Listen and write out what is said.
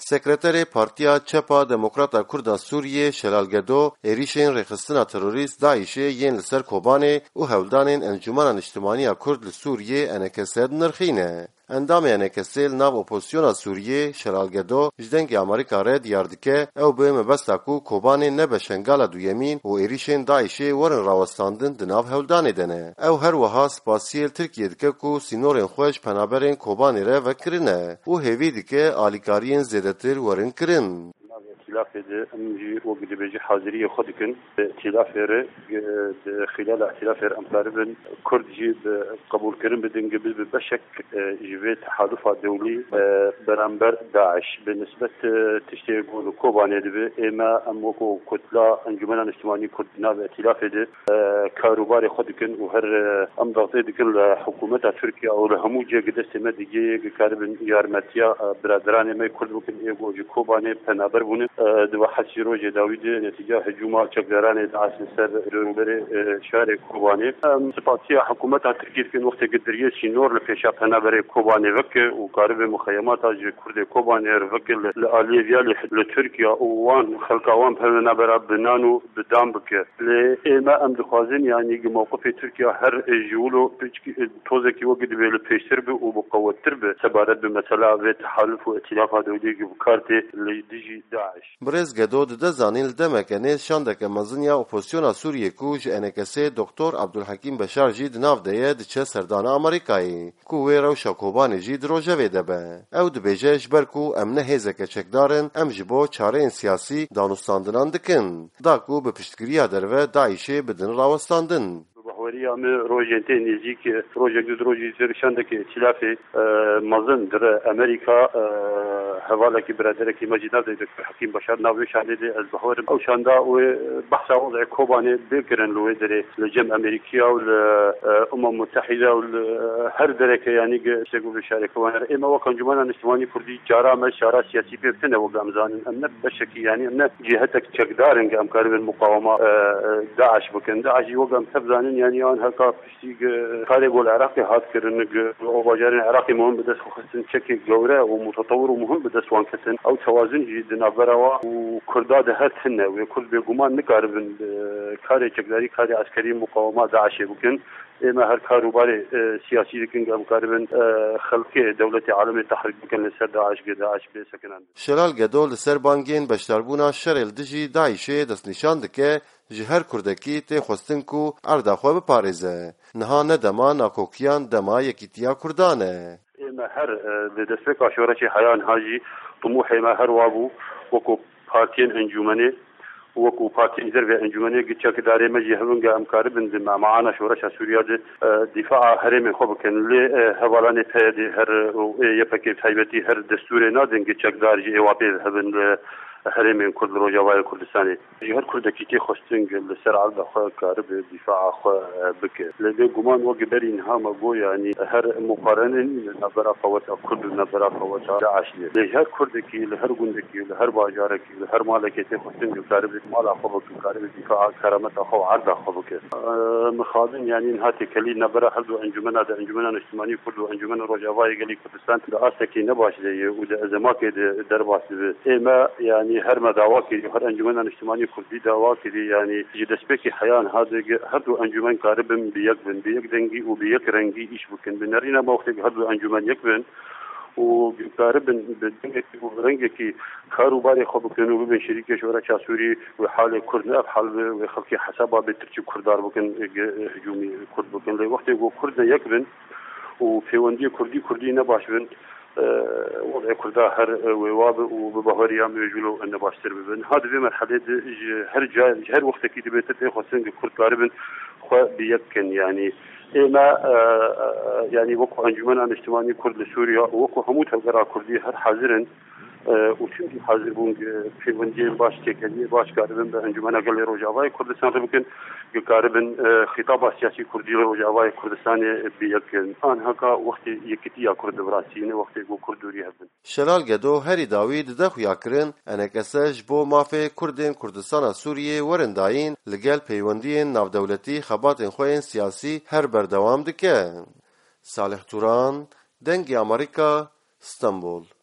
سکرتر پارتیا چپا دموکراتا کوردا سوریه شلال گدو ایریشین رخصتنا تروریست داعش ین لسر کوبانه و هولدانین انجمن اجتماعی کورد لسوریه انکسد نرخینه. اندام انکسل ناو اپوزیسیون سوریه شلال گدو جدنگ امریکا رد یاردکه او به مبستا کو کوبانه نبشنگال دویمین و ایریشین داعش ورن راوستاندن دناو هولدانه دنه. او هر وها سپاسیل ترکیه دکه کو سینورن خوش پنابرین کوبانه را وکرنه و هیوی دکه آلیکارین زیدتر ورن کرن. ائتلاف امجي وقت بيجي حاضرية خدكن ائتلاف خلال ائتلاف امطاربن كرد جي قبول كرم بدن قبل بشك جبت تحالف دولي برامبر داعش بالنسبة تشتيقون كوباني دبي اما اموكو كتلة انجمنا الاجتماعي كردنا بائتلاف دي كاروباري خدكن وهر ام ضغطي دكن لحكومة تركيا او لهموجي قدست مدقي كاربن يارمتيا برادراني ما يكون ممكن ايقو جي كوباني بنابر بونه دو حسی روز داوود نتیجه هجوم چقدران داعش سر رونبر شهر کوبانی سپاسیا حکومت ترکیه که وقت قدریه سینور لفیشا پنابر کوبانی وک و قارب مخیمات از کرد کوبانی وک لآلیویا لترکیه وان خلقوان پنابر بنانو بدام بک لما ام دخوازن يعني موقف تركيا هر جولو توزه کی وقت به پیشتر به و بقوتر به سبارت به مثلا و تحالف و ائتلاف دولي بکارت لدیجی داعش برز گدود ده زانیل دمکنه شاندک مزنیا اپوزیسیون سوریه کو جنکسه دکتر عبدالحکیم بشار جید ناو ده چه سردان امریکایی کو ویرو شاکوبان جید روجه دبه او دبیجش برکو امنه هزک چکدارن ام جبو چاره سیاسی دانوستاندنان دکن دا کو به پشتگیری درو داعشه بدن راوستاندن وریا می روزنته نزدیک روزی زرشاندکی ائتلاف مزن در امریکا حواله کی برادر کی مجید دکتر حکیم بشار ناوی شاهد از بحور او شاندا و بحث وضع کوبانه بکرن لو در لجم امریکا و الامم المتحده و هر درک یعنی شگو شارک و اما وكان جماعه اجتماعي كردي جارا ما شارع سياسي بيتنا وقامزان ان بشكي يعني ان جهتك تقدارن ام قارب المقاومه داعش بكن داعش وقام تبزانن يعني ان هكا بشتي خارج العراق هات كرن او باجر العراقي مهم بدس خصن شكل جوره ومتطور ومهم بدس وان كسن او توازن جدا بروا وكردا دهتن وكل بيقومان نقارب خارج تقداري خارج عسكري مقاومه داعش بكن اما هر کاروبار سیاسی دکن ام قاربن خلق دولت عالم تحریک بکن لسر داعش بسکنن شلال گدول لسر بانگین بشتربونا شرل دجی داعشه دست نشان دکه جهر کردکی تی خواستن کو اردا خو بپارزه نها ندما ناکوکیان دما یکیتیا کردانه اما هر دستفک اشورچ حیان حاجی طموح ما هر وابو وکو پارتین انجمنه وكو بارتي زرب انجمنيه قتشاك داري مجي هبنغا امكار بن معنا شورش سوريا دفاع هرم خوبكن لي هوالاني فادي هر يبكي تايبتي هر دستور نادن قتشاك داري اوابي هبن هرم كل روجاوي كردستاني هر كردكي تي خوستنج لسر عرض خو كارب دفاع خو بك لدي غمان وقبري انها مغو يعني هر مقارنه نظر فوت كل نظر فوت داعش لي هر كردكي لهر غندكي لهر باجاركي لهر مالكي تي خوستنج كارب مال خو كارب دفاع كرامت خو عرض خو بك مخادن يعني انهاتي كلي نبره هدو انجمنا انجمنا اجتماعي كل انجمنا روجاوي قالي كردستان داستكي نباش لي وده ازمات درباس اما يعني هر مداواكي هر انجمن اجتماعي كردي داواكي يعني جدسبكي حيان هذا هدو انجمن قاربن بيك دنگي وبيك رنگي ايش بكن بنرينا وقت هدو انجمن يكبن وقاربن بدنگي ورنگي كاروباري خو بكنو بين شركه شورا سوري وحاله كردنا بحال وخلقي حسابها بتركي كردار بكن هجومي كرد بكن لي وقت كرد يكبن وفي كردي نباشبن وضع كردا هر وواب وببهاريا ميجولو ان باشتر ببن هذا في مرحله هر وقت كي دبيت خصن كرد قاربن خو بيكن يعني اما يعني وكو انجمن اجتماعي كرد سوريا وكو هموت القرا كردي هر حاضرن وشنو حاضر بون في وندي باش تكلي باش قاربن بانجمن قال روجاواي كردستان بكن قاربن خطاب سياسي كردي روجاواي كردستان بيكن ان هكا وقت يكتيا كرد براسين وقت جو كردوري هبن شلال گدو هری داوید دخو یاکرن انکسج بو مافه کردین کردستان سوریه ورنداین لگل پیوندین ناودولتی خباتن خوین سیاسی هر بردوام دکه. صالح توران دنگ امریکا، استانبول.